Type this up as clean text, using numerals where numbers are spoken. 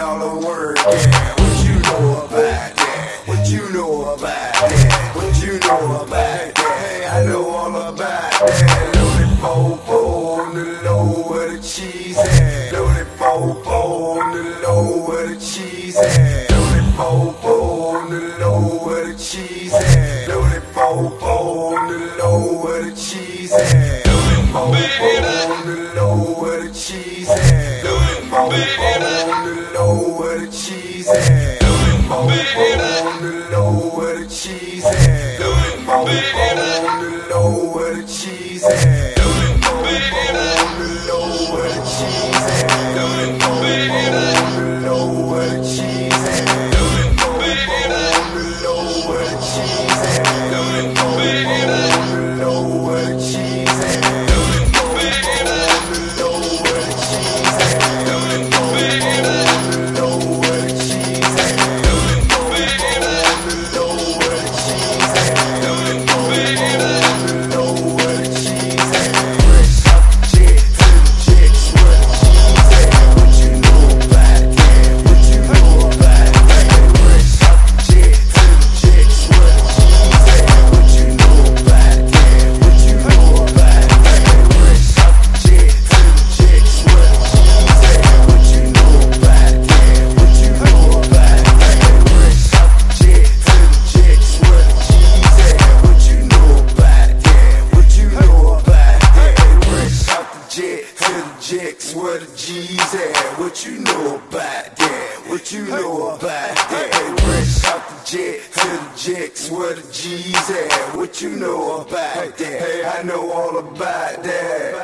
all the work. Yeah. What you know about that? What you know about that? What you know about that? Hey, I know all about that. Loaded fofo on the low where the cheese at. Loaded fofo on the low where the cheese at. Loaded fofo on the low where the cheese at. Loaded fofo on the low where the cheese at. Loaded fofo on the low where the cheese at. Loaded fofo on the low where the cheese at. Loaded fofo on the low where the cheese at. Loaded fofo on the low where the cheese at. Loaded fofo on the low where the cheese at. Loaded fofo on the low where the cheese at. Loaded fofo on the low where the cheese at. Loaded fofo on the low where the cheese at. Loaded fofo on the low where the cheese at. Loaded fofo on the low where the cheese at. Loaded fofo on the low where the cheese at. Loaded fofo on the low where the cheese at. Fresh off the jet to the chicks where the cheese at. What you know about that? What you know about that? Fresh off the jet to the chicks where the cheese at. What you know about that? What you know about that? Fresh off the jet to the chicks where the cheese at. What you know about that? What you know about that? Fresh off the jet to the chicks where the cheese at. What you know about that? What you know about that? Fresh off the jet to the chicks where the G's at. What you know about that? What you know about that? Fresh off the jet to the chicks where the G's at. What you know about that? Hey, I know all about that.